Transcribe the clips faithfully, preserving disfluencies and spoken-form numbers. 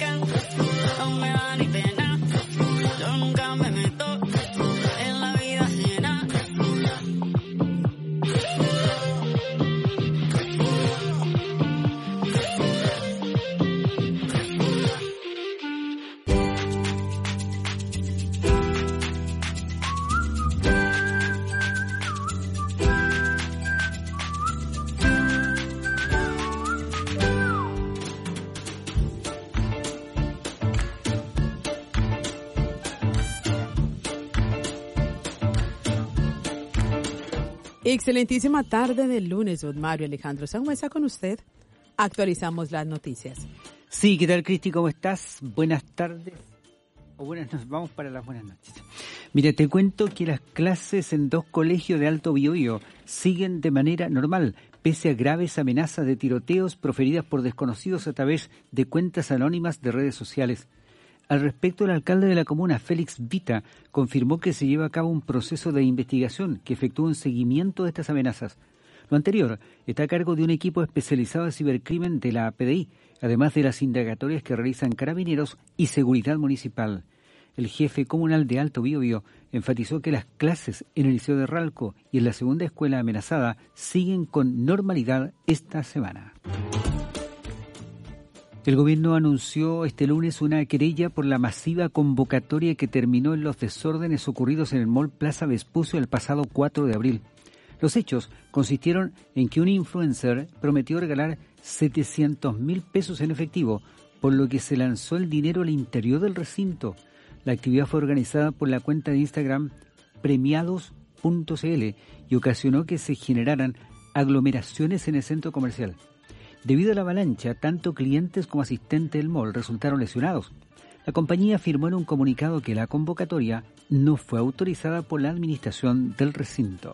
no me da ni pena. Yo nunca me meto en la vida ajena. Excelentísima tarde del lunes, don Mario Alejandro Sanhuesa con usted. Actualizamos las noticias. Sí, ¿qué tal, Cristi? ¿Cómo estás? Buenas tardes. O buenas noches. Vamos para las buenas noches. Mira, te cuento que las clases en dos colegios de Alto Biobío siguen de manera normal, pese a graves amenazas de tiroteos proferidas por desconocidos a través de cuentas anónimas de redes sociales. Al respecto, el alcalde de la comuna, Félix Vita, confirmó que se lleva a cabo un proceso de investigación que efectúa un seguimiento de estas amenazas. Lo anterior está a cargo de un equipo especializado en cibercrimen de la P D I, además de las indagatorias que realizan Carabineros y Seguridad Municipal. El jefe comunal de Alto Biobío enfatizó que las clases en el Liceo de Ralco y en la segunda escuela amenazada siguen con normalidad esta semana. El gobierno anunció este lunes una querella por la masiva convocatoria que terminó en los desórdenes ocurridos en el Mall Plaza Vespucio el pasado cuatro de abril. Los hechos consistieron en que un influencer prometió regalar setecientos mil pesos en efectivo, por lo que se lanzó el dinero al interior del recinto. La actividad fue organizada por la cuenta de Instagram premiados punto c l y ocasionó que se generaran aglomeraciones en el centro comercial. Debido a la avalancha, tanto clientes como asistentes del mall resultaron lesionados. La compañía afirmó en un comunicado que la convocatoria no fue autorizada por la administración del recinto.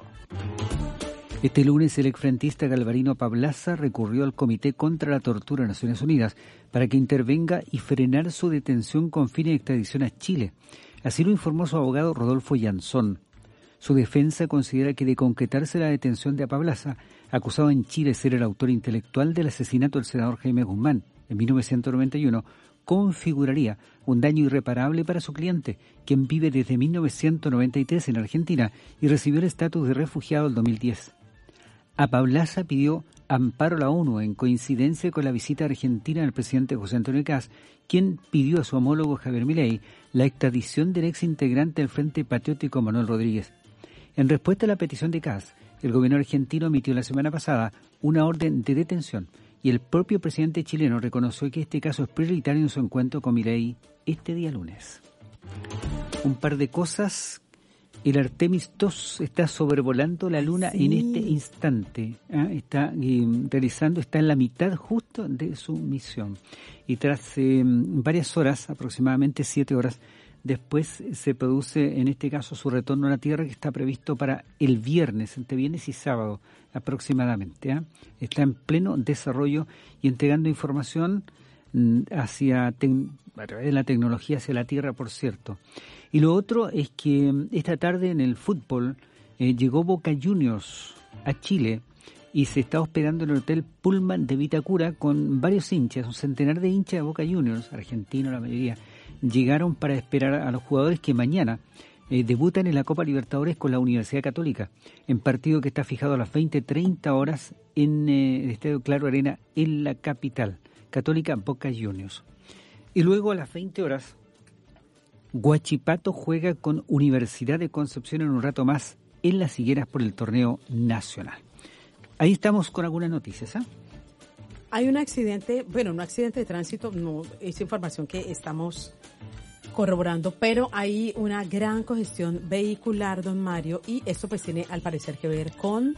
Este lunes, el exfrentista Galvarino Pablaza recurrió al Comité contra la Tortura de Naciones Unidas para que intervenga y frenar su detención con fines de extradición a Chile. Así lo informó su abogado Rodolfo Yanzón. Su defensa considera que de concretarse la detención de Pablaza, acusado en Chile de ser el autor intelectual del asesinato del senador Jaime Guzmán en mil novecientos noventa y uno, configuraría un daño irreparable para su cliente, quien vive desde mil novecientos noventa y tres en Argentina y recibió el estatus de refugiado en dos mil diez. A Pablaza pidió amparo a la ONU en coincidencia con la visita a Argentina del presidente José Antonio Kast, quien pidió a su homólogo Javier Milei la extradición del ex integrante del Frente Patriótico Manuel Rodríguez. En respuesta a la petición de Kast, el gobierno argentino emitió la semana pasada una orden de detención y el propio presidente chileno reconoció que este caso es prioritario en su encuentro con Milei este día lunes. Un par de cosas. El Artemis dos está sobrevolando la Luna sí. en este instante. ¿eh? Está eh, realizando, está en la mitad justo de su misión. Y tras eh, varias horas, aproximadamente siete horas, después se produce, en este caso, su retorno a la Tierra, que está previsto para el viernes, entre viernes y sábado aproximadamente. ¿eh? Está en pleno desarrollo y entregando información hacia tec- a través de la tecnología hacia la Tierra, por cierto. Y lo otro es que esta tarde en el fútbol eh, llegó Boca Juniors a Chile y se está hospedando en el Hotel Pullman de Vitacura con varios hinchas, un centenar de hinchas de Boca Juniors, argentinos la mayoría, llegaron para esperar a los jugadores que mañana eh, debutan en la Copa Libertadores con la Universidad Católica, en partido que está fijado a las veinte treinta horas en eh, el Estadio Claro Arena en la capital. Católica Boca Juniors. Y luego a las veinte horas, Huachipato juega con Universidad de Concepción en un rato más en Las Higueras por el torneo nacional. Ahí estamos con algunas noticias. ¿eh? Hay un accidente, bueno, un accidente de tránsito, no es información que estamos corroborando, pero hay una gran congestión vehicular, don Mario, y esto pues tiene al parecer que ver con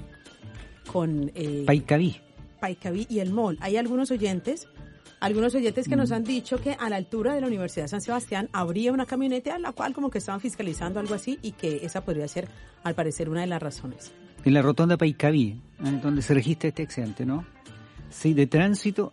con eh, Paicaví. Paicaví y el mall. Hay algunos oyentes, algunos oyentes que mm. nos han dicho que a la altura de la Universidad de San Sebastián habría una camioneta a la cual como que estaban fiscalizando algo así y que esa podría ser, al parecer, una de las razones. En la rotonda Paicaví, ¿eh? donde se registra este accidente, ¿no? Sí, de tránsito.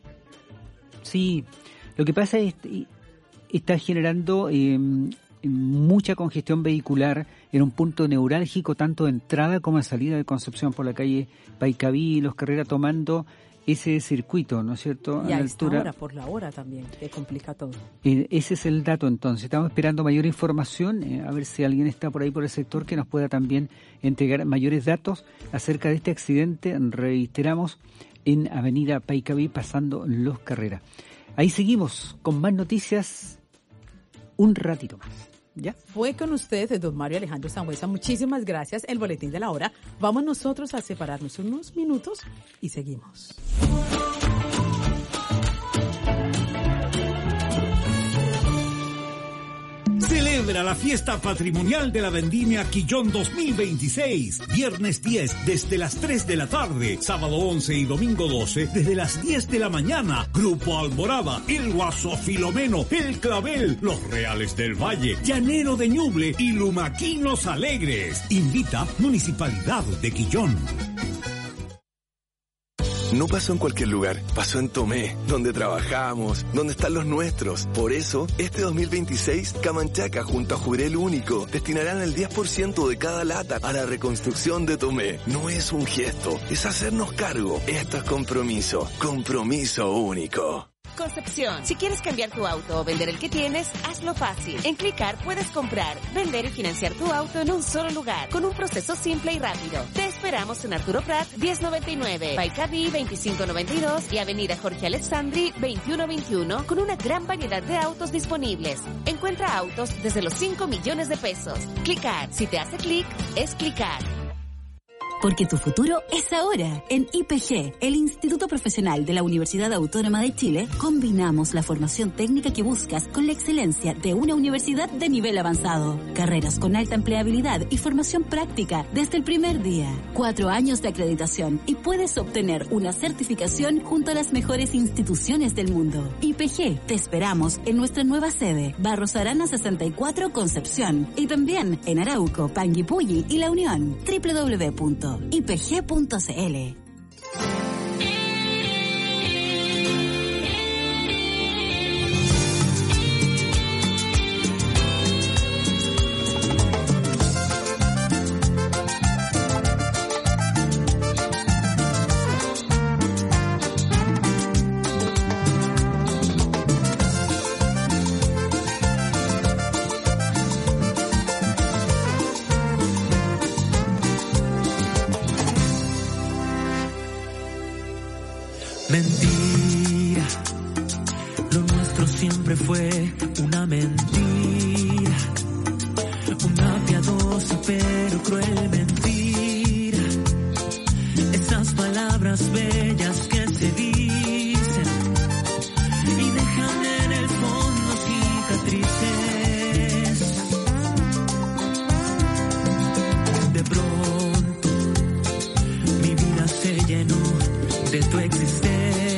Sí, lo que pasa es que está generando eh, mucha congestión vehicular en un punto neurálgico, tanto de entrada como de salida de Concepción por la calle Paicaví y Los Carreras, tomando ese circuito, ¿no es cierto? Y a, a la esta altura. hora, por la hora también, que complica todo. Eh, ese es el dato entonces. Estamos esperando mayor información, eh, a ver si alguien está por ahí por el sector que nos pueda también entregar mayores datos acerca de este accidente. Reiteramos, en Avenida Paicaví, pasando Los Carreras. Ahí seguimos con más noticias un ratito más. ¿Ya? Fue con usted, don Mario Alejandro Sangüesa. Muchísimas gracias. El boletín de la hora. Vamos nosotros a separarnos unos minutos y seguimos. Celebra la fiesta patrimonial de la Vendimia Quillón dos mil veintiséis. Viernes diez desde las tres de la tarde. Sábado once y domingo doce desde las diez de la mañana. Grupo Alborada, El Guaso Filomeno, El Clavel, Los Reales del Valle, Llanero de Ñuble y Lumaquinos Alegres. Invita Municipalidad de Quillón. No pasó en cualquier lugar, pasó en Tomé, donde trabajamos, donde están los nuestros. Por eso, este dos mil veintiséis, Camanchaca junto a Jurel Único destinarán el diez por ciento de cada lata a la reconstrucción de Tomé. No es un gesto, es hacernos cargo. Esto es compromiso, compromiso único. Concepción. Si quieres cambiar tu auto o vender el que tienes, hazlo fácil. En Clicar puedes comprar, vender y financiar tu auto en un solo lugar, con un proceso simple y rápido. Te esperamos en Arturo Prat diez noventa y nueve, Paicaví veinticinco noventa y dos y Avenida Jorge Alessandri veintiuno veintiuno, con una gran variedad de autos disponibles. Encuentra autos desde los cinco millones de pesos. Clicar. Si te hace clic, es Clicar. Porque tu futuro es ahora. En I P G, el Instituto Profesional de la Universidad Autónoma de Chile, combinamos la formación técnica que buscas con la excelencia de una universidad de nivel avanzado. Carreras con alta empleabilidad y formación práctica desde el primer día. Cuatro años de acreditación y puedes obtener una certificación junto a las mejores instituciones del mundo. I P G, te esperamos en nuestra nueva sede, Barros Arana sesenta y cuatro, Concepción, y también en Arauco, Panguipulli y La Unión. doble u doble u doble u punto i p g punto c l. Mentira, lo nuestro siempre fue una mentira, una piadosa pero cruel mentira. Esas palabras bellas que se dicen y dejan en el fondo cicatrices. De pronto mi vida se llenó de tu existencia.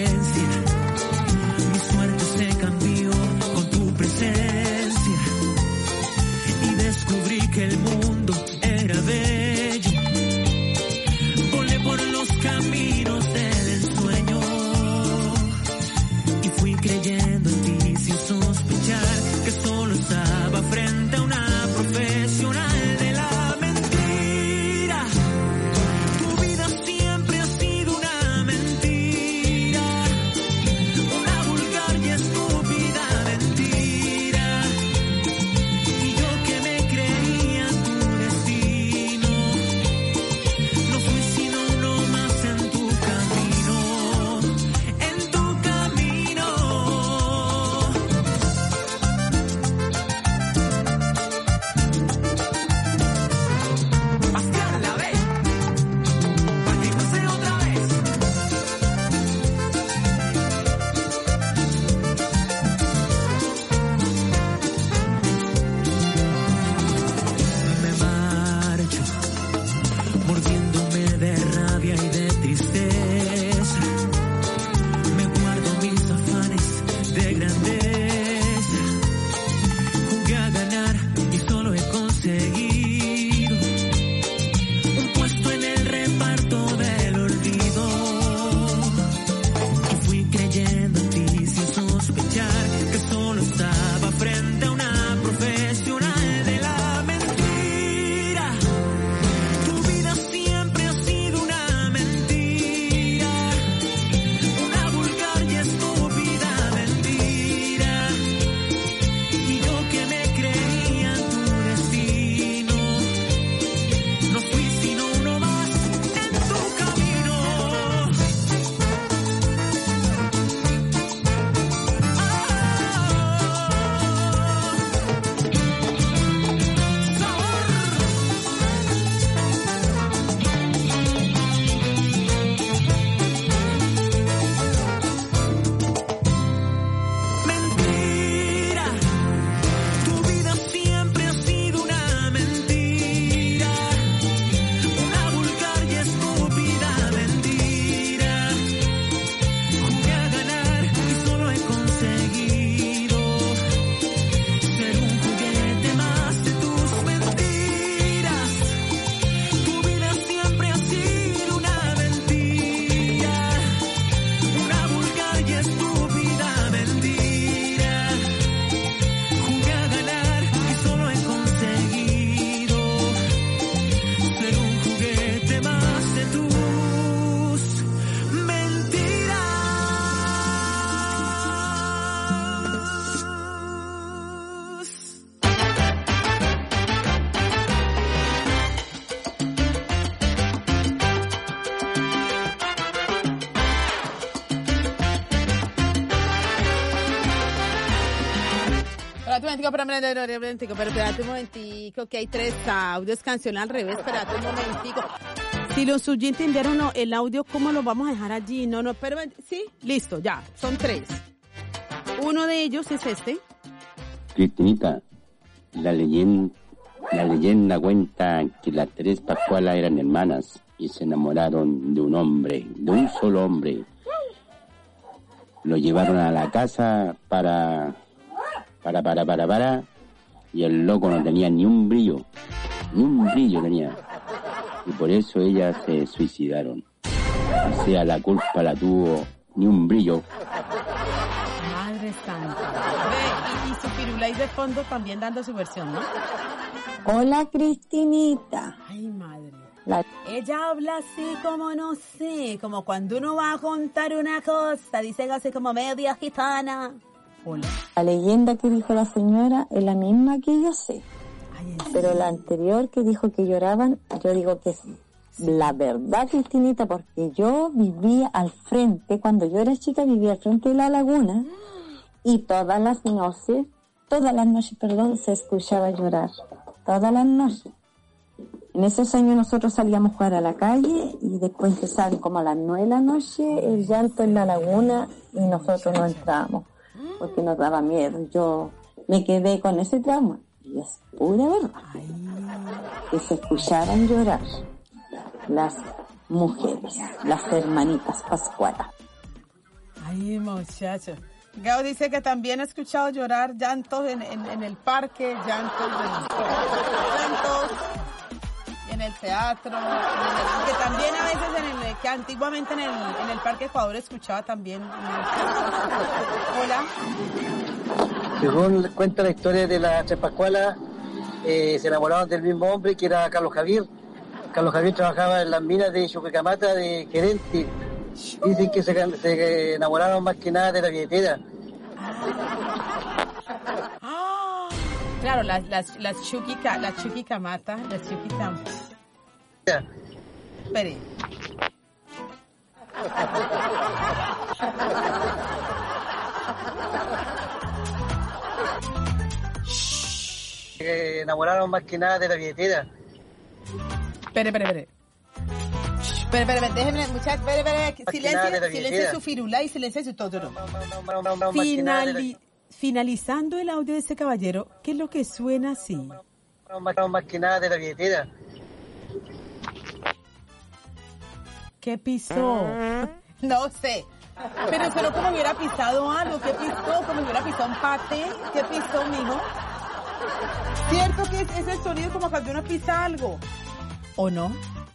Que el mundo era bello, volé por los caminos del ensueño. espérate un momentico, espérate un momentico, pero espérate un momentico, que hay tres audios, canción al revés, espérate un momentico. Si los oyentes enviaron el audio, ¿cómo lo vamos a dejar allí? No, no, pero sí, listo, ya, son tres. Uno de ellos es este. Cristinita, la leyenda, la leyenda cuenta que las tres Pascualas eran hermanas y se enamoraron de un hombre, de un solo hombre. Lo llevaron a la casa para, para, para, para, para, y el loco no tenía ni un brillo, ni un brillo tenía. Y por eso ellas se suicidaron. O sea, la culpa la tuvo ni un brillo. Madre santa. Ve, y, y su Firulais de fondo también dando su versión, ¿no? Hola, Cristinita. Ay, madre. La... Ella habla así como, no sé, como cuando uno va a contar una cosa, dicen así como media gitana. Hola. La leyenda que dijo la señora es la misma que yo sé. Pero la anterior que dijo que lloraban, yo digo que es la verdad, Cristinita, porque yo vivía al frente, cuando yo era chica vivía al frente de la laguna y todas las noches, todas las noches, perdón, se escuchaba llorar, todas las noches. En esos años nosotros salíamos a jugar a la calle y después empezaban como a las nueve de la noche el llanto en la laguna y nosotros no entrábamos porque nos daba miedo. Yo me quedé con ese trauma. Y es pura verdad. Ay. Que se escuchaban llorar las mujeres, las hermanitas Pascualas. Ay, muchachos. Gao dice que también ha escuchado llorar llantos en, en, en el parque, llantos en, llantos en el teatro, en el, que también a veces en el, que antiguamente en el, en el Parque Ecuador escuchaba también. Hola. Según cuenta la historia de las tres Pascualas, eh, se enamoraron del mismo hombre que era Carlos Javier. Carlos Javier trabajaba en las minas de Chuquicamata de gerente. Dicen que se, se enamoraron más que nada de la billetera. Ah, claro, las las las Chuquica, las Chuquicamata, las Chuquicamata. Espere. Se enamoraron más que nada de la billetera. Espere, espere, espere. Espere, espere, déjenme, muchachos, espere, espere. Silencio, silencio su firula y silencio su todo. No, no, no, no, no, Finali- la... Finalizando el audio de ese caballero, ¿qué es lo que suena así? No, no, no, no, más que nada de la billetera. ¿Qué pisó? No sé. Pero solo como hubiera pisado algo. ¿Qué pisó? Como hubiera pisado un paté. ¿Qué pisó, mijo? ¿Cierto que es ese sonido como cuando uno pisa algo? ¿O no?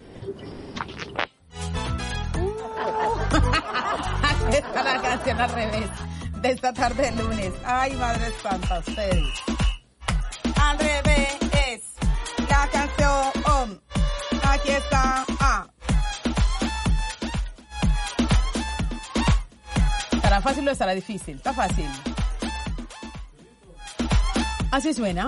Aquí está la canción al revés de esta tarde de lunes. Ay, Madre Santa, ustedes. Al revés es la canción. Aquí está. Ah. ¿Estará fácil o estará difícil? Está fácil. Así suena.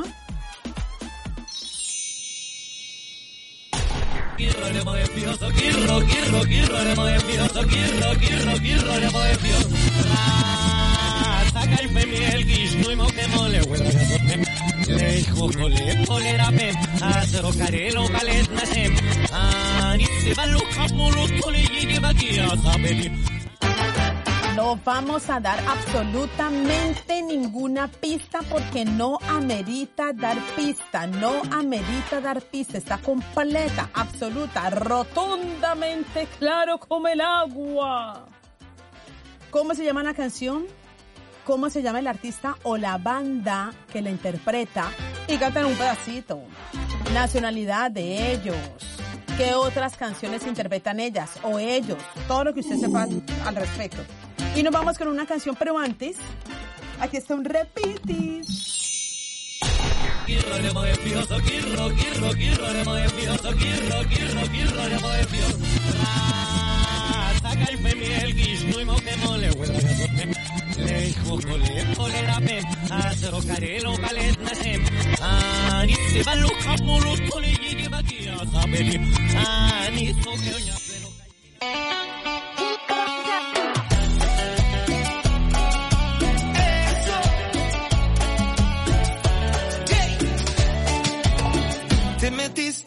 No vamos a dar absolutamente ninguna pista porque no amerita dar pista, no amerita dar pista, está completa, absoluta, rotundamente claro como el agua. ¿Cómo se llama la canción? ¿Cómo se llama el artista o la banda que la interpreta? Y cantan un pedacito. Nacionalidad de ellos. ¿Qué otras canciones interpretan ellas o ellos? Todo lo que usted sepa al respecto. Y nos vamos con una canción, pero antes, aquí está un repitis.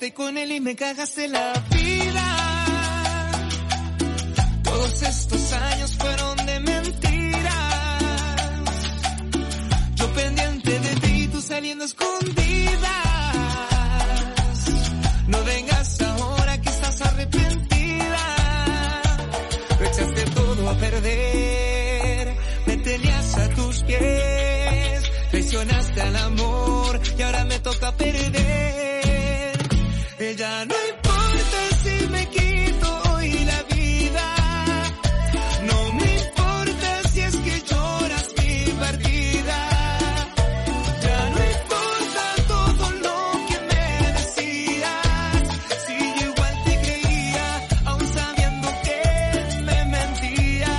estoy con él y me cagaste la vida. Todos estos años fueron de mentiras. Yo pendiente de ti y tú saliendo escondidas. No vengas ahora que estás arrepentida. Lo echaste todo a perder. Me tenías a tus pies. Traicionaste al amor y ahora me toca perder. Ella no importa si me quito hoy la vida. No me importa si es que lloras mi partida. Ya no importa todo lo que me decías. Si yo igual te creía, aún sabiendo que me mentías.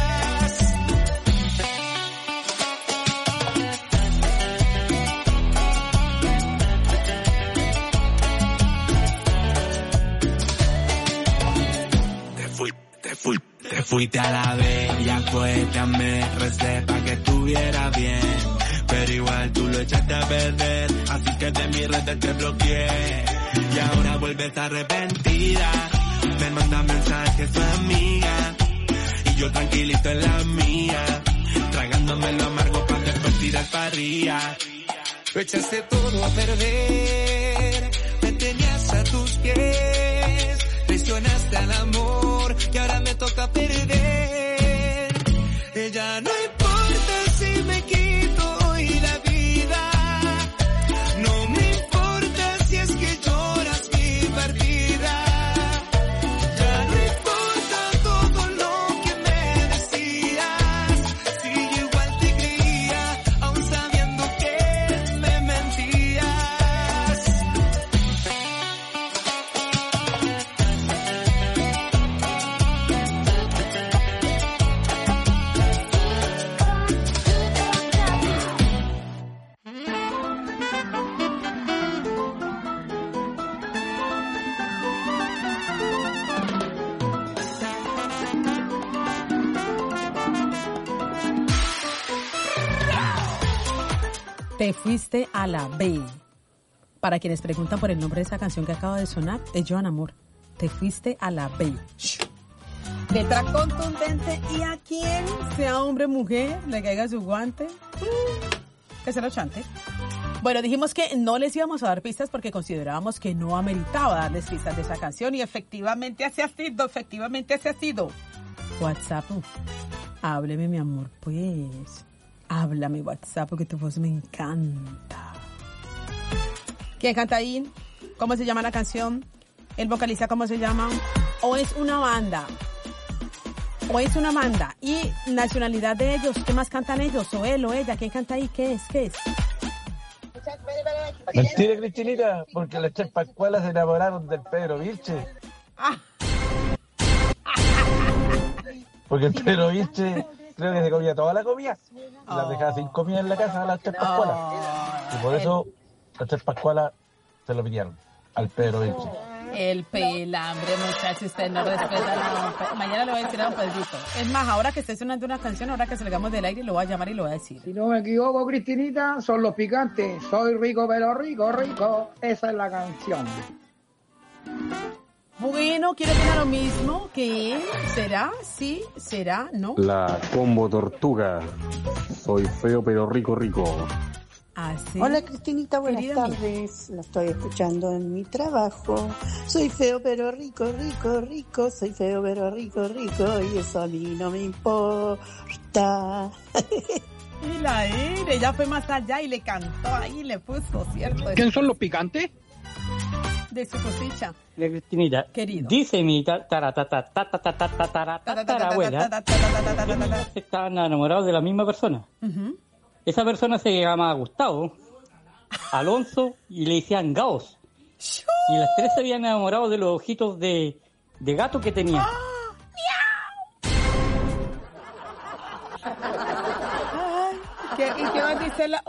Te fuiste a la bella cuesta, me recé pa' que estuviera bien. Pero igual tú lo echaste a perder, así que de mi red te bloqueé. Y ahora vuelves arrepentida, me manda mensajes tu amiga. Y yo tranquilito en la mía, tragándome lo amargo pa' después tirar parrilla. Lo echaste todo a perder, me tenías a tus pies. Traicionaste al amor y ahora me toca perder. Ella no importa si me quito hoy la vida. No me importa si es que lloras mi partida. Ya no importa todo lo que me decías. Si yo igual te creía, aún sabiendo que me mentías. Te fuiste a la B. Para quienes preguntan por el nombre de esa canción que acaba de sonar, es Joan Amor. Te fuiste a la B. Letra contundente. ¿Y a quien, sea hombre o mujer, le caiga su guante? Que se lo chante. Bueno, dijimos que no les íbamos a dar pistas porque considerábamos que no ameritaba darles pistas de esa canción. Y efectivamente así ha sido, efectivamente así ha sido. WhatsApp. Hábleme, mi amor, pues. Háblame, WhatsApp, porque tu voz me encanta. ¿Quién canta ahí? ¿Cómo se llama la canción? ¿El vocalista cómo se llama? ¿O es una banda? ¿O es una banda? ¿Y nacionalidad de ellos? ¿Qué más cantan ellos? ¿O él o ella? ¿Quién canta ahí? ¿Qué es? ¿Qué es? Mentira, Cristinita, porque las tres pascualas se enamoraron del Pedro Vilche. Ah. Porque el Pedro Vilche creo que se comía toda la comida. Y las dejaba sin comida en la casa a las tres pascualas. Y por eso las tres pascualas se lo pidieron al Pedro Vilche. El pelambre, muchachos, usted no respeta nada. Mañana le voy a decir a don Pedrito. Es más, ahora que esté sonando una canción, ahora que salgamos del aire, lo voy a llamar y lo voy a decir. Si no me equivoco, Cristinita, son los picantes. Soy rico, pero rico, rico. Esa es la canción. Bueno, quiero opinar lo mismo que él. ¿Será? ¿Sí? ¿Será? ¿No? La combo tortuga. Soy feo pero rico rico. ¿Ah, sí? Hola Cristinita, buenas Querida tardes. La estoy escuchando en mi trabajo. Soy feo pero rico, rico, rico. Soy feo pero rico, rico. Y eso a mí no me importa. Y la era, ella fue más allá y le cantó ahí, le puso, ¿cierto? ¿Quién son los picantes? De su cosecha. La Cristinita, querido. Dice mi tatarabuela que estaban enamorados de la misma persona. Uh-huh. Esa persona se llamaba Gustavo, Alonso y le decían Gaos. Y las tres se habían enamorado de los ojitos de, de gato que tenía. Ay, ¿qué, ¿Y qué va a decir la...? Uh.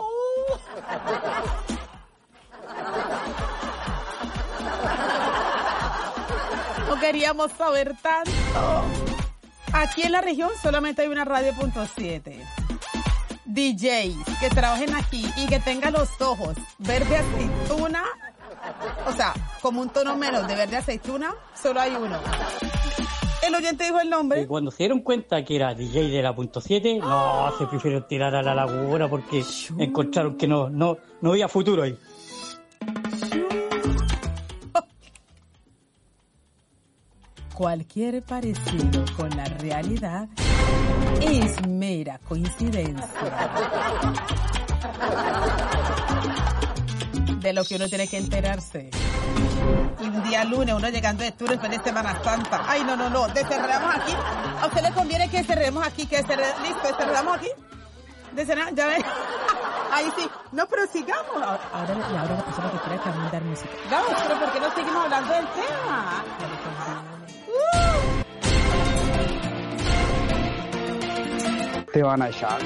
No queríamos saber tanto. Aquí en la región solamente hay una radio punto siete. D Js que trabajen aquí y que tengan los ojos verde aceituna o sea, como un tono menos de verde aceituna, solo hay uno. El oyente dijo el nombre. Y cuando se dieron cuenta que era D J de la punto siete, no, se prefirieron tirar a la laguna porque encontraron que no, no, no había futuro ahí. Cualquier parecido con la realidad es mera coincidencia. De lo que uno tiene que enterarse. Y un día lunes, uno llegando de tour después de Semana Santa. Ay, no, no, no, ¿desenredamos aquí? ¿A usted le conviene que cerremos aquí? Que cerremos, listo, ¿desenredamos aquí? Desenredamos, ya ven. Ahí sí. No, pero sigamos. Ahora, ahora la persona que quiera cambiar música. Vamos, pero ¿por qué no seguimos hablando del tema? Te van a echar.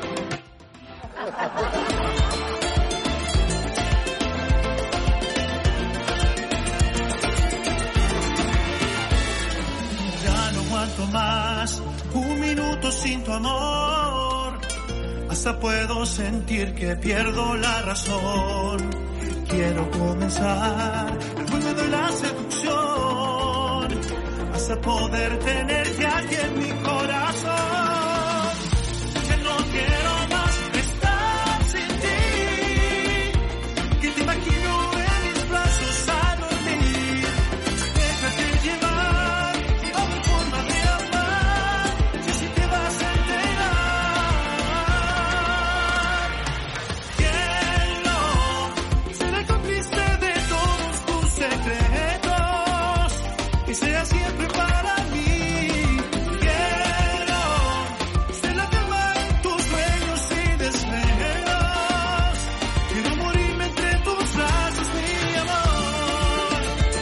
Ya no aguanto más un minuto sin tu amor. Hasta puedo sentir que pierdo la razón. Quiero comenzar el juego de la seducción, hasta poder tenerte aquí en mi corazón. Que no quiero más estar sin ti, que te imagino en mis brazos a dormir. Déjate llevar a mi forma de amar, si así te vas a enterar. Quiero ser el cómplice de todos tus secretos, que sea siempre para mí. Quiero ser la cama en tus sueños y deseos. Quiero morirme entre tus brazos, mi amor.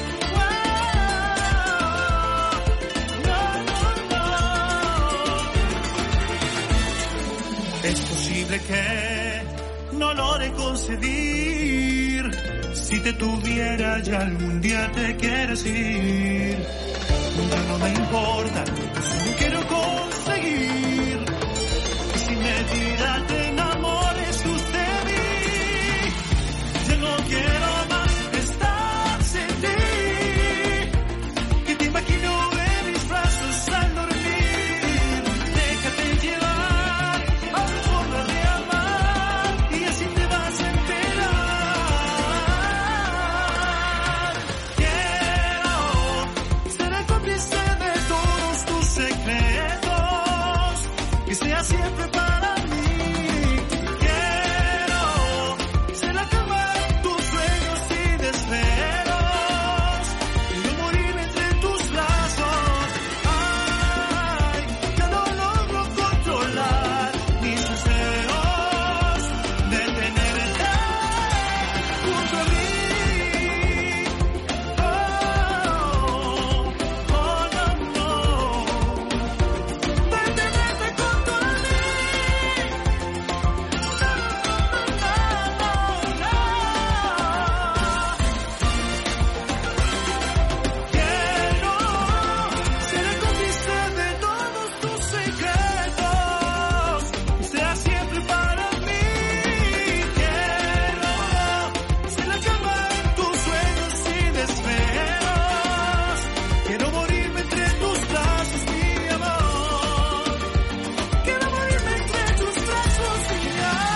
No, no, no. Es posible que no logre concebir. Si te tuviera ya algún día te quieres ir. Ya no me importa, solo quiero conseguir que si me tira te enamores usted de mí. Ya no quiero más estar sin ti, que te imagino en mis brazos al dormir. Déjate llevar a mi forma de amar y así te vas a enterar. Quiero ser el cómplice de todos tus secretos, que sea siempre para mí. Quiero ser la cama en tus sueños y deseos. Quiero morirme entre tus brazos. Ay, ya no logro controlar mis deseos de tenerte junto a mí. Oh, oh, no, no. De tenerte junto a mí. Quiero ser el cómplice de todos tus secretos, que sea siempre para mí. Quiero ser la cama en tus sueños y deseos. Quiero morirme entre tus brazos, mi amor. Quiero morirme entre tus brazos, mi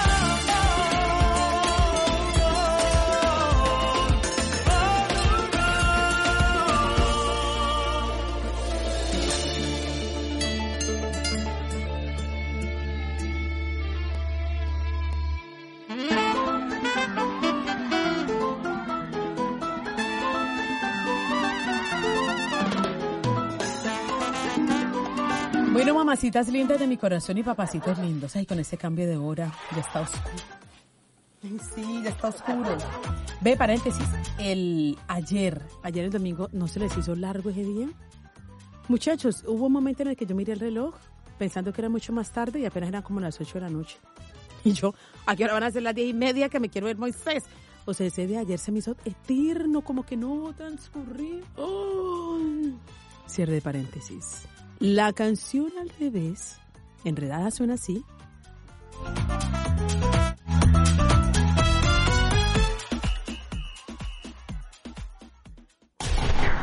Bueno, mamacitas lindas de mi corazón y papacitos lindos. Ay, con ese cambio de hora, ya está oscuro. Ay, sí, ya está oscuro. Ve, paréntesis, el ayer, ayer el domingo, ¿no se les hizo largo ese día? Muchachos, hubo un momento en el que yo miré el reloj pensando que era mucho más tarde y apenas eran como las ocho de la noche. Y yo, ¿a qué hora van a ser las diez y media que me quiero ver Moisés? O sea, ese de ayer se me hizo eterno, como que no transcurrí. Oh. Cierre de paréntesis. La canción al revés, enredada, suena así.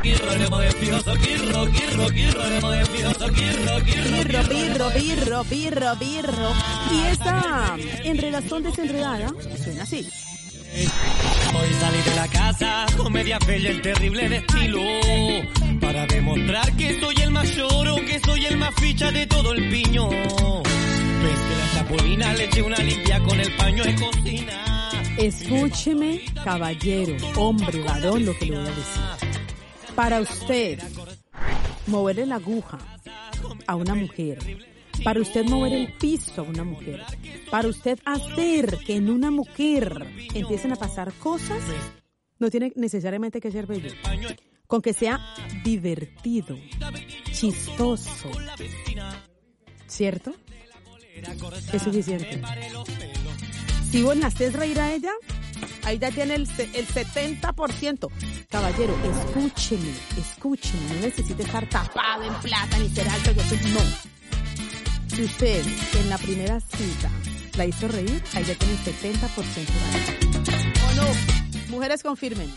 Pirro, pirro, pirro, pirro, pirro. Y esa enredazón desenredada suena así. Hoy salí de la casa con media bella, el terrible de estilo, para demostrar que soy el más lloro, que soy el más ficha de todo el piño. Ves que la chapulina le eché una limpia con el paño de cocina. Escúcheme, caballero, hombre, varón, lo que le voy a decir. Para usted, moverle la aguja a una mujer, para usted mover el piso a una mujer, para usted hacer que en una mujer empiecen a pasar cosas, no tiene necesariamente que ser bello. Con que sea divertido, chistoso, ¿cierto? Es suficiente. Si vos la haces reír a ella, ahí ya tiene el, el setenta por ciento. Caballero, escúcheme, escúcheme, no necesita estar tapado en plata ni ser alto, yo soy no. Si usted en la primera cita la hizo reír, ahí ya tiene el setenta por ciento. ¿O no? Mujeres, confirmen.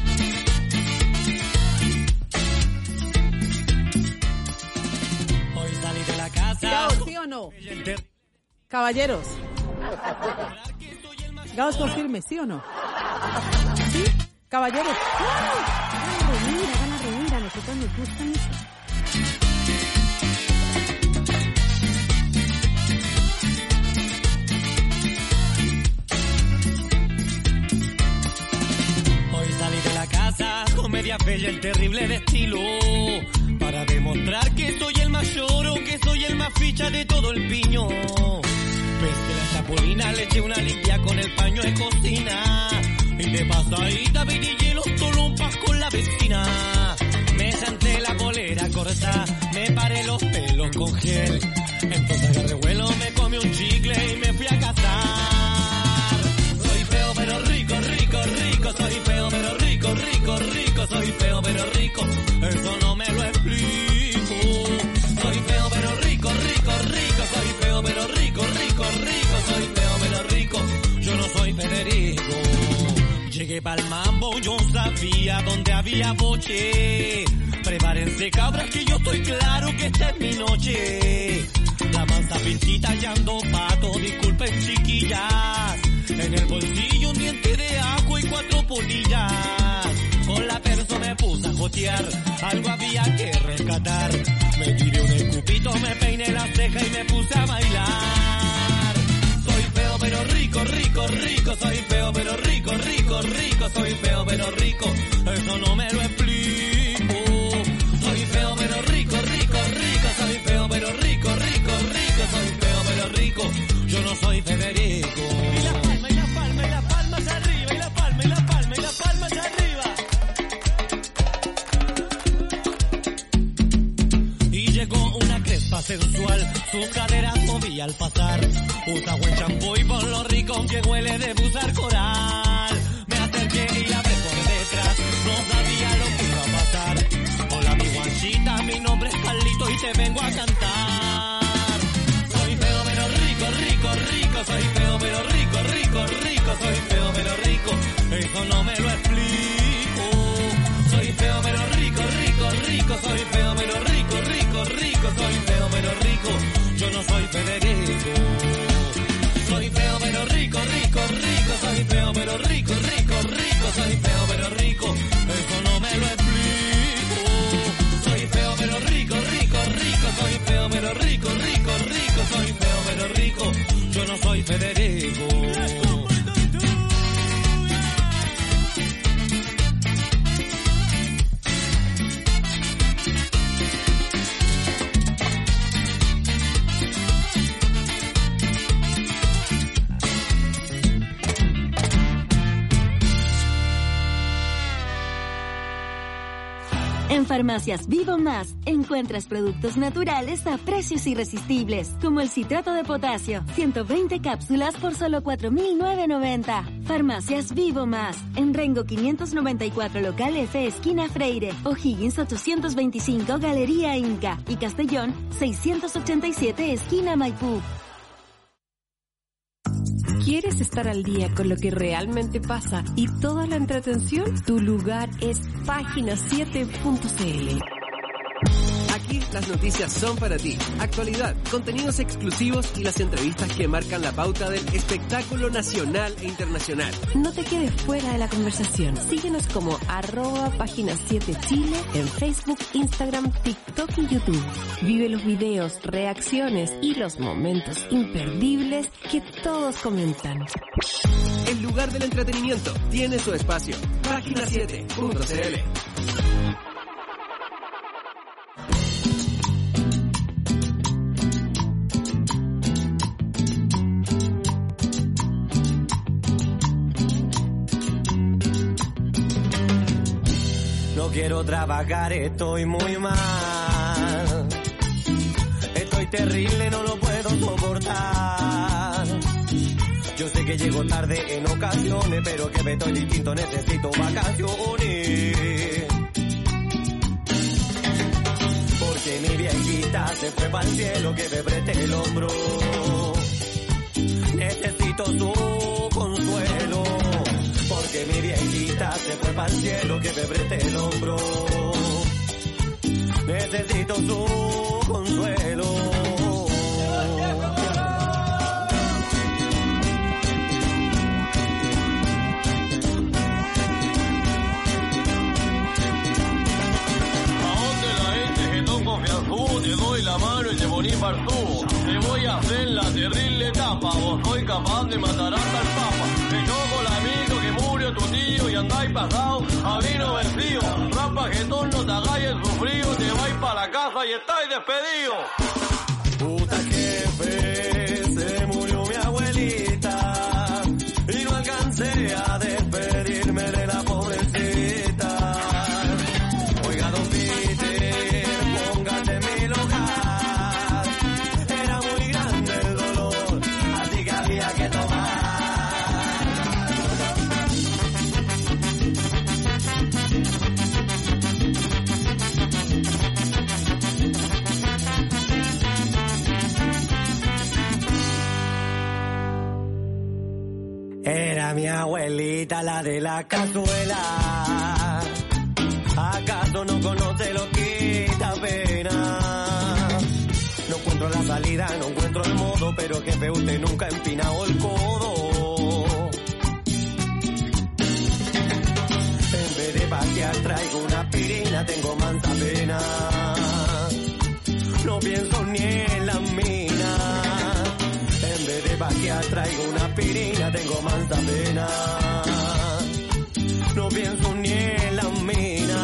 Hoy salí de la casa. Gaos, ¿sí o no? Caballeros. Gaos, confirme, ¿sí o no? ¿Sí? Caballeros. Hagan reír, hagan reír, a nosotros nos gusta mucho. Con media bella, el terrible de estilo, para demostrar que soy el más lloro, que soy el más ficha de todo el piño. Ves que la chapulina le eché una limpia con el paño de cocina, y de pasadita vidillé los tolompas con la vecina. Me senté la polera corta, me paré los pelos con gel, entonces agarré vuelo, me comí un chicle y me fui a cazar. Soy feo pero rico, rico, rico, soy feo pero rico, rico, rico, soy feo pero rico, eso no me lo explico. Soy feo pero rico, rico, rico, soy feo pero rico, rico, rico, soy feo pero rico, yo no soy Federico. Llegué pa'l mambo, yo sabía dónde había boche. Prepárense cabras que yo estoy claro que esta es mi noche. La mansa pinchita y ando pato, disculpen chiquillas. En el bolsillo un diente de ajo y cuatro polillas. Con la perso me puse a jotear, algo había que rescatar. Me tiré un escupito, me peiné la ceja y me puse a bailar. Soy feo pero rico, rico, rico, soy feo pero rico, rico, rico, soy feo pero rico, eso no me lo explico. Soy feo pero rico, rico, rico, soy feo pero rico, rico, rico, soy feo pero rico, yo no soy Federico. Y la palma, y la palma, y la palma hacia arriba, y la palma, y la palma, y la palma hacia arriba. Y llegó una crespa sensual, su cadera movía al pasar. Usa buen champú y por lo rico que huele de usar coral. Me acerqué y la abrí por detrás, no sabía lo que iba a pasar. Hola mi guanchita, mi nombre es Carlito y te vengo a cantar. Soy feo pero rico, rico, rico, soy feo pero rico, rico, rico, soy feo pero rico, eso no me lo explico. Soy feo pero rico, rico, rico, soy feo pero rico, rico, rico, soy feo pero rico, yo no soy Federico. Soy feo pero rico, rico, rico, soy feo pero rico, rico, rico, soy feo pero rico, eso no me lo explico. Soy feo pero rico, rico, rico, soy feo pero rico, rico, rico, soy feo pero rico, yo no soy Federico. En Farmacias Vivo Más encuentras productos naturales a precios irresistibles, como el citrato de potasio, ciento veinte cápsulas por solo cuatro mil novecientos noventa. Farmacias Vivo Más, en Rengo quinientos noventa y cuatro local F, esquina Freire, O'Higgins ochocientos veinticinco, Galería Inca, y Castellón seiscientos ochenta y siete, esquina Maipú. ¿Quieres estar al día con lo que realmente pasa y toda la entretención? Tu lugar es página siete punto c l. Aquí las noticias son para ti. Actualidad, contenidos exclusivos y las entrevistas que marcan la pauta del espectáculo nacional e internacional. No te quedes fuera de la conversación. Síguenos como arroba página siete Chile en Facebook, Instagram, TikTok y YouTube. Vive los videos, reacciones y los momentos imperdibles que todos comentan. El lugar del entretenimiento tiene su espacio. página siete punto c l. No quiero trabajar, estoy muy mal. Estoy terrible, no lo puedo soportar. Yo sé que llego tarde en ocasiones, pero que me estoy distinto, necesito vacaciones. Porque mi viejita se fue para el cielo, que me preste el hombro. Necesito su consuelo. Porque mi viejita se fue para el cielo, que me preste el hombro. Necesito su consuelo. Te doy la mano y te poní partú. Te voy a hacer la terrible etapa. Vos soy capaz de matar hasta el papa. Te choco el amigo que murió tu tío y andáis pasado a vino vencido. Rampa que tú no te hagáis el sufrido. Te vais para la casa y estáis despedido. Puta jefe, se murió mi abuelita y no alcancé a despedirme de la pobrecita. Oiga, don Peter, póngate en mi lugar. Era muy grande el dolor, así que había que tomar. Era mi abuelita la de la cazuela. ¿Acaso no conoce lo que da pena? No encuentro la salida, no encuentro el modo, pero jefe, usted nunca ha empinado el codo. En vez de pasear traigo una aspirina, tengo mansa pena. No pienso ni en la mina. En vez de vaquear traigo una aspirina, tengo mansa pena. No pienso ni en la mina.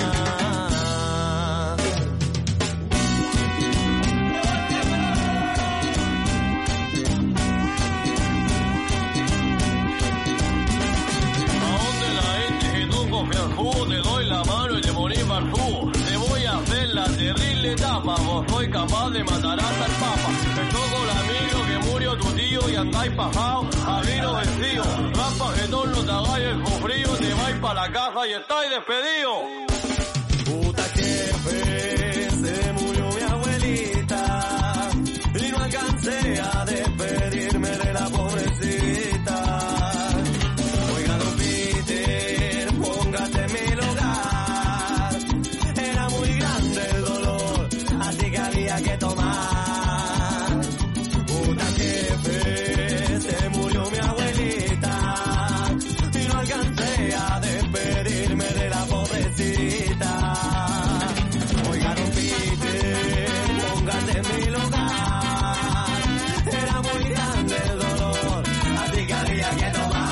¿A dónde la gente que tú confías tú? Te doy la mano y te morí partú. Te voy a hacer la terrible etapa. Vos soy capaz de matar hasta el papa. Te choco el amigo que murió tu tío y andáis pasado a vino vencido. Rampa que tú no te hagáis el sufrido. Te vais para la casa y estáis despedido. Puta jefe, se murió mi abuelita y no alcancé a despedirme de la pobrecita. Oiga, don Peter, póngate en mi lugar. Era muy grande el dolor, así que había que tomar. Puta jefe, se murió mi abuelita y no alcancé a despedirme de la pobrecita. Oiga, don Peter, póngate en mi lugar. Era muy grande el dolor, así que había que tomar.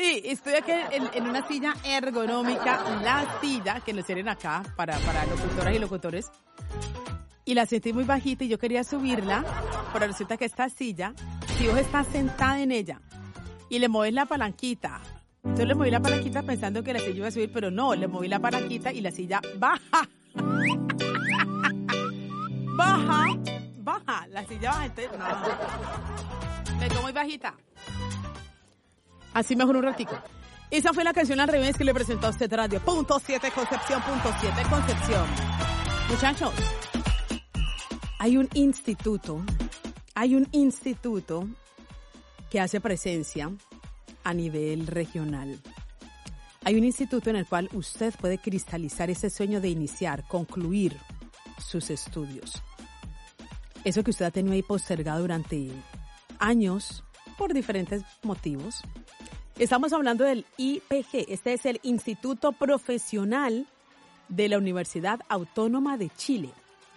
Sí, estoy aquí en, en una silla ergonómica, la silla que nos tienen acá para, para locutoras y locutores. Y la sentí muy bajita y yo quería subirla, pero resulta que esta silla, si vos estás sentada en ella y le mueves la palanquita, yo le moví la palanquita pensando que la silla iba a subir, pero no, le moví la palanquita y la silla baja. Baja, baja, la silla baja, entonces no. Me quedó muy bajita. Así mejor un ratico. Esa fue la canción al revés que le presentó a usted Radio. Punto siete Concepción, punto siete Concepción. Muchachos, hay un instituto, hay un instituto que hace presencia a nivel regional. Hay un instituto en el cual usted puede cristalizar ese sueño de iniciar, concluir sus estudios. Eso que usted ha tenido ahí postergado durante años por diferentes motivos. Estamos hablando del I P G. Este es el Instituto Profesional de la Universidad Autónoma de Chile.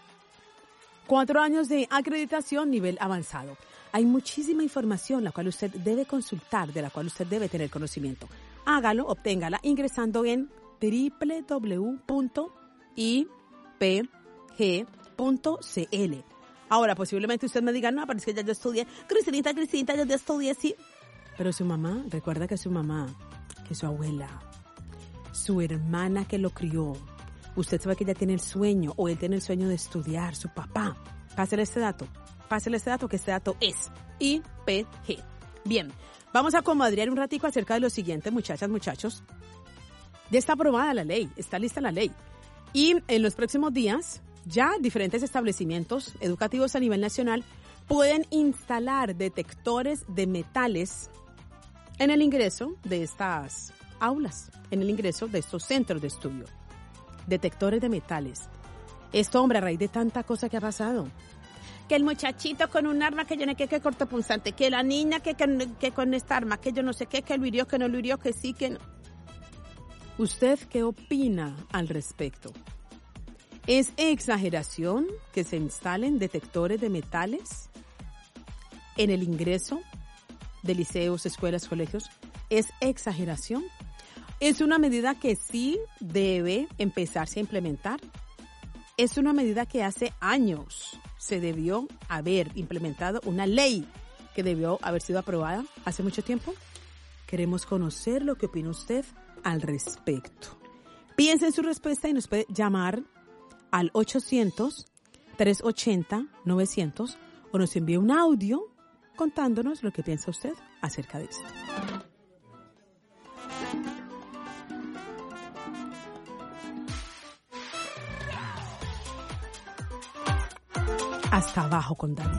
Cuatro años de acreditación nivel avanzado. Hay muchísima información la cual usted debe consultar, de la cual usted debe tener conocimiento. Hágalo, obténgala ingresando en doble u doble u doble u punto i p g punto c l. Ahora, posiblemente usted me diga, no, pero es que ya yo estudié. Cristinita, Cristinita, yo ya estudié, sí. Pero su mamá, recuerda que su mamá, que su abuela, su hermana que lo crió, usted sabe que ella tiene el sueño, o él tiene el sueño de estudiar, su papá. Pásele este dato, pásele este dato, que este dato es I P G. Bien, vamos a comadrear un ratico acerca de lo siguiente, muchachas, muchachos. Ya está aprobada la ley, está lista la ley. Y en los próximos días, ya diferentes establecimientos educativos a nivel nacional pueden instalar detectores de metales en el ingreso de estas aulas, en el ingreso de estos centros de estudio. Detectores de metales. Esto, hombre, a raíz de tanta cosa que ha pasado. Que el muchachito con un arma que yo no sé qué, que cortopunzante, que la niña que, que, que con esta arma, que yo no sé qué, que lo hirió, que no lo hirió, que sí, que no. ¿Usted qué opina al respecto? ¿Es exageración que se instalen detectores de metales en el ingreso de liceos, escuelas, colegios? ¿Es exageración? ¿Es una medida que sí debe empezarse a implementar? ¿Es una medida que hace años se debió haber implementado, una ley que debió haber sido aprobada hace mucho tiempo? Queremos conocer lo que opina usted al respecto. Piense en su respuesta y nos puede llamar al ochocientos, trescientos ochenta, novecientos o nos envíe un audio contándonos lo que piensa usted acerca de esto. Hasta abajo con David.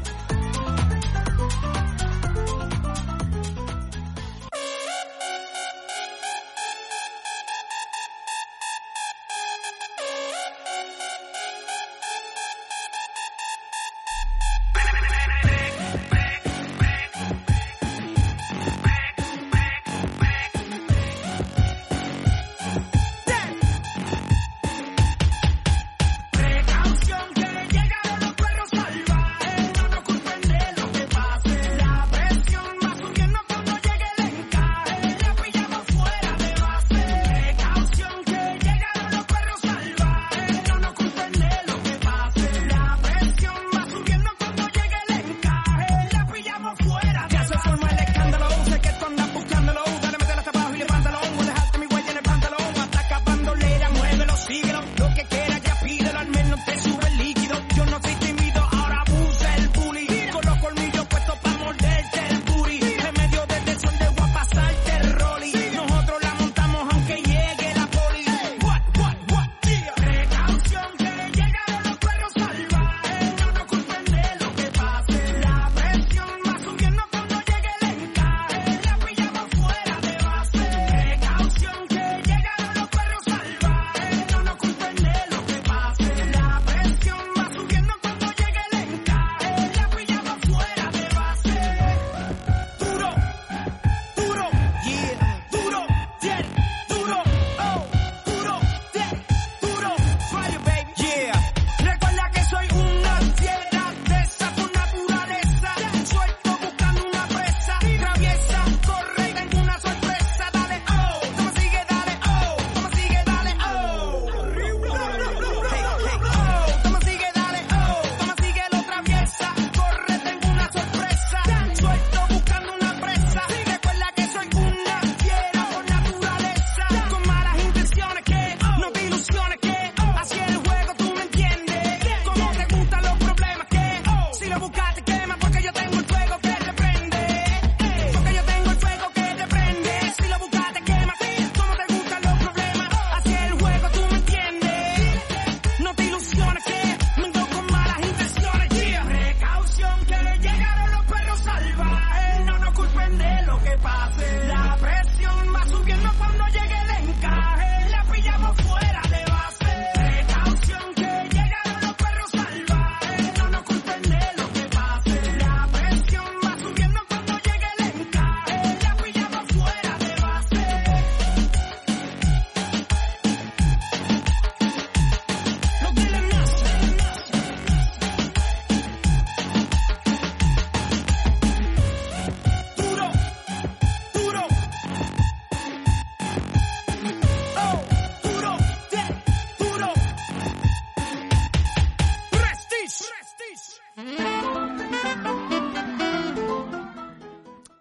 Precaución que llegaron los perros salvajes, no nos culpen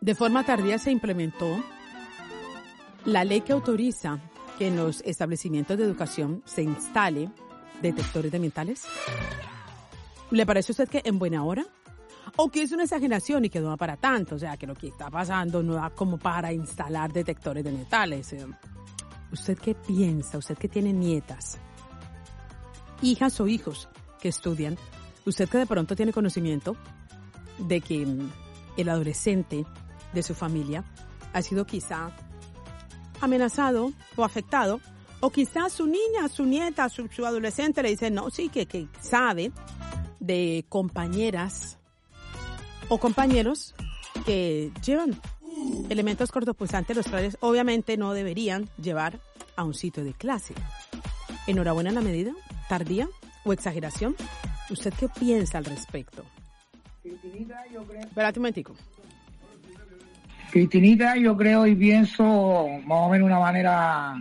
De forma tardía se implementó la ley que autoriza que en los establecimientos de educación se instale detectores de metales. ¿Le parece a usted que en buena hora? ¿O que es una exageración y que no da para tanto? O sea, que lo que está pasando no da como para instalar detectores de metales. ¿Usted qué piensa? ¿Usted que tiene nietas, hijas o hijos que estudian? ¿Usted que de pronto tiene conocimiento de que el adolescente de su familia ha sido quizá amenazado o afectado? O quizás su niña, su nieta, su, su adolescente le dice, no, sí, que, que sabe de compañeras o compañeros que llevan elementos cortopulsantes, los cuales obviamente no deberían llevar a un sitio de clase. ¿Enhorabuena en la medida? ¿Tardía o exageración? ¿Usted qué piensa al respecto? Espérate un momentico. Cristinita, yo creo y pienso más o menos una manera